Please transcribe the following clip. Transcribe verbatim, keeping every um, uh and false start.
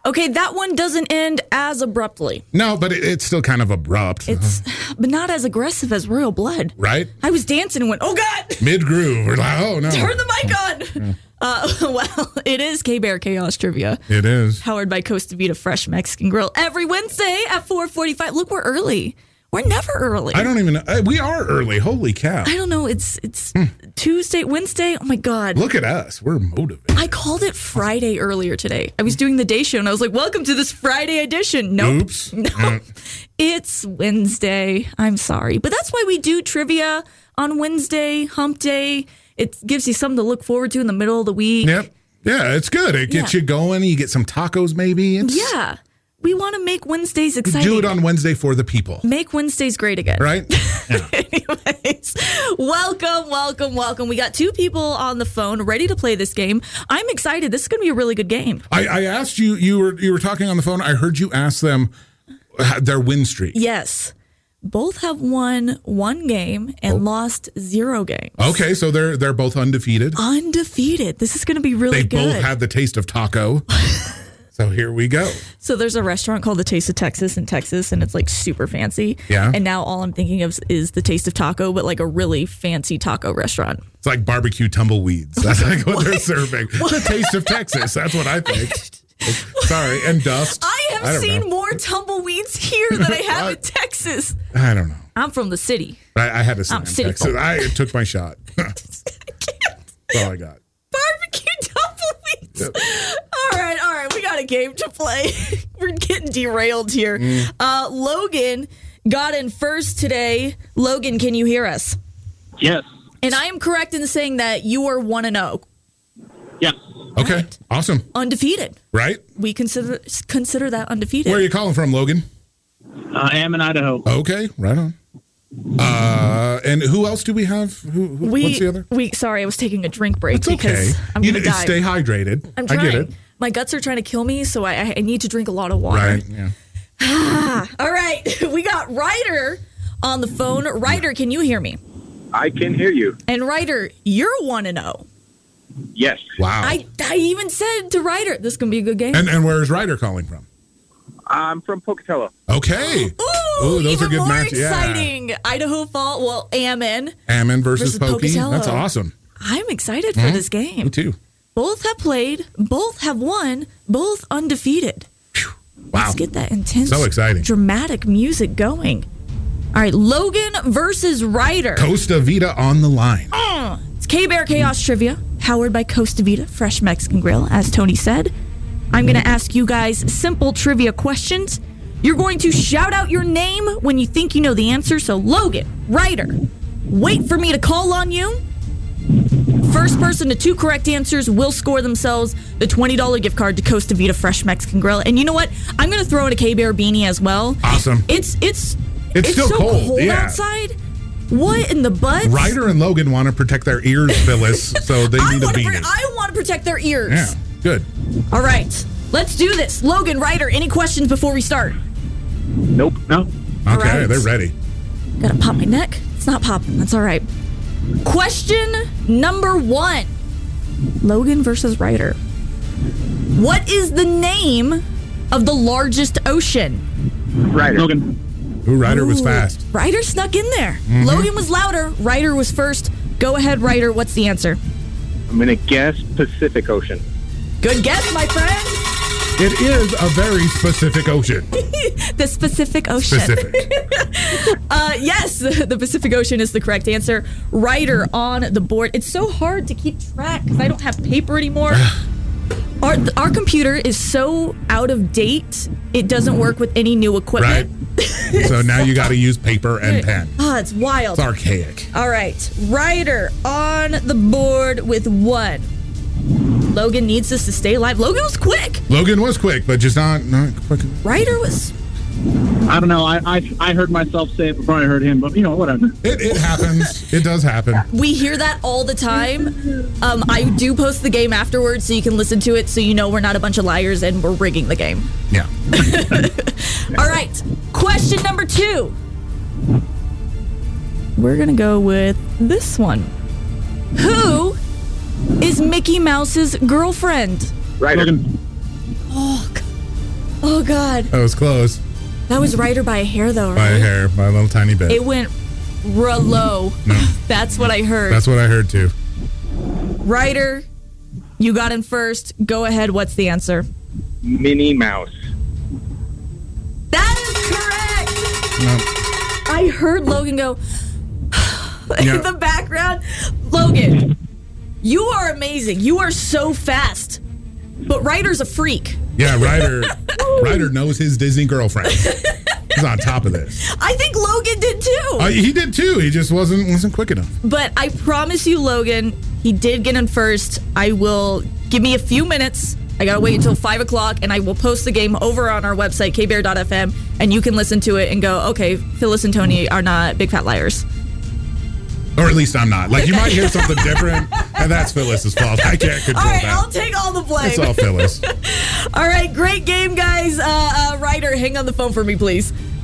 Okay, that one doesn't end as abruptly. No, but it, it's still kind of abrupt. It's, but not as aggressive as Royal Blood. Right? I was dancing and went, oh, God. Mid-groove. We're like, oh, no. Turn the mic on. Yeah. Uh, well, it is K-Bear Chaos Trivia. It is. Powered by Costa Vida Fresh Mexican Grill. Every Wednesday at four forty-five. Look, we're early. We're never early. I don't even know. We are early. Holy cow. I don't know. It's it's hmm. Tuesday, Wednesday. Oh, my God. Look at us. We're motivated. I called it Friday earlier today. I was doing the day show, and I was like, welcome to this Friday edition. Nope. Oops. No. Mm. It's Wednesday. I'm sorry. But that's why we do trivia on Wednesday, hump day. It gives you something to look forward to in the middle of the week. Yep. Yeah, it's good. It gets yeah. you going. You get some tacos, maybe. It's- yeah. We want to make Wednesdays exciting. Do it on Wednesday for the people. Make Wednesdays great again. Right? Yeah. Anyways, welcome, welcome, welcome. We got two people on the phone ready to play this game. I'm excited. This is going to be a really good game. I, I asked you, you were you were talking on the phone. I heard you ask them their win streak. Yes. Both have won one game and oh. lost zero games. Okay, so they're they're both undefeated. Undefeated. This is going to be really they good. They both had the taste of taco. So here we go. So there's a restaurant called The Taste of Texas in Texas, and it's like super fancy. Yeah. And now all I'm thinking of is The Taste of Taco, but like a really fancy taco restaurant. It's like barbecue tumbleweeds. That's like what, what? they're serving. What? The Taste of Texas. That's what I think. Sorry, and dust. I have I seen know. more tumbleweeds here than I have in Texas. I don't know. I'm from the city. I, I had to say I'm in city Texas. I took my shot. That's all I got. Barbecue tumbleweeds. Yep. All right, all right. We got a game to play. We're getting derailed here. Mm. Uh, Logan got in first today. Logan, can you hear us? Yes. And I am correct in saying that you are one and oh. Yeah. Okay. Right. Awesome. Undefeated. Right. We consider consider that undefeated. Where are you calling from, Logan? Uh, I am in Idaho. Okay. Right on. Uh, and who else do we have? Who, who we, what's the other? We sorry, I was taking a drink break. It's okay. Because I'm you gonna know, die. Stay hydrated. I'm trying. I get it. My guts are trying to kill me, so I, I need to drink a lot of water. Right. Yeah. Ah, all right. We got Ryder on the phone. Ryder, can you hear me? I can hear you. And Ryder, you're one and zero. Yes. Wow. I, I even said to Ryder, this is gonna be a good game. And and where is Ryder calling from? I'm from Pocatello. Okay. Ooh, Ooh, those even are good more matches. exciting. Yeah. Idaho Fall, well, Ammon. Ammon versus, versus Pokey. Pocatello. That's awesome. I'm excited for mm-hmm. this game. Me too. Both have played, both have won, both undefeated. Whew. Wow. Let's get that intense, so exciting, dramatic music going. All right, Logan versus Ryder. Costa Vida on the line. Uh, it's K-Bear Chaos Trivia, powered by Costa Vida Fresh Mexican Grill, as Tony said. I'm going to ask you guys simple trivia questions. You're going to shout out your name when you think you know the answer. So, Logan, Ryder, wait for me to call on you. First person to two correct answers will score themselves the twenty dollars gift card to Costa Vida Fresh Mexican Grill. And you know what? I'm going to throw in a K-Bear beanie as well. Awesome. It's it's it's, it's still so cold, cold yeah. outside. What in the butt? Ryder and Logan want to protect their ears, Phyllis, so they I need a wanna beanie. Pre- I want to protect their ears. Yeah, good. All right, let's do this. Logan, Ryder, any questions before we start? Nope. No. Okay, right. They're ready. Gotta pop my neck. It's not popping. That's all right. Question number one. Logan versus Ryder. What is the name of the largest ocean? Ryder. Logan. Ooh, Ryder Ooh, was fast. Ryder snuck in there. Mm-hmm. Logan was louder. Ryder was first. Go ahead, Ryder. What's the answer? I'm going to guess Pacific Ocean. Good guess, my friend. It is a very specific ocean. The Pacific Ocean. Specific. uh, yes, the Pacific Ocean is the correct answer. Ryder on the board. It's so hard to keep track because I don't have paper anymore. Our, our computer is so out of date, it doesn't work with any new equipment. Right. So now you got to use paper and pen. Ah, oh, it's wild. It's archaic. All right. Ryder on the board with one. Logan needs this to stay alive. Logan was quick. Logan was quick, but just not, not quick. Ryder was... I don't know. I, I I heard myself say it before I heard him, but, you know, whatever. It, it happens. It does happen. We hear that all the time. Um, I do post the game afterwards so you can listen to it so you know we're not a bunch of liars and we're rigging the game. Yeah. All right. Question number two. We're going to go with this one. Who is Mickey Mouse's girlfriend? Ryder. Logan. Oh, Oh, God. That was close. That was Ryder by a hair, though, right? By a hair, by a little tiny bit. It went real low. No. That's what I heard. That's what I heard, too. Ryder, you got in first. Go ahead. What's the answer? Minnie Mouse. That is correct. No. I heard Logan go Yeah. in the background. Logan, you are amazing. You are so fast. But Ryder's a freak. Yeah, Ryder Ryder knows his Disney girlfriend. He's on top of this. I think Logan did too. Uh, he did too. He just wasn't wasn't quick enough. But I promise you, Logan, he did get in first. I will give me a few minutes. I gotta wait until five o'clock, and I will post the game over on our website, k bear dot f m, and you can listen to it and go, okay, Phyllis and Tony are not big fat liars. Or at least I'm not. Like, you might hear something different, and that's Phyllis's fault. I can't control All right, that. I'll take all the blame. It's all Phyllis. All right, great game, guys. Uh, uh, Ryder, hang on the phone for me, please.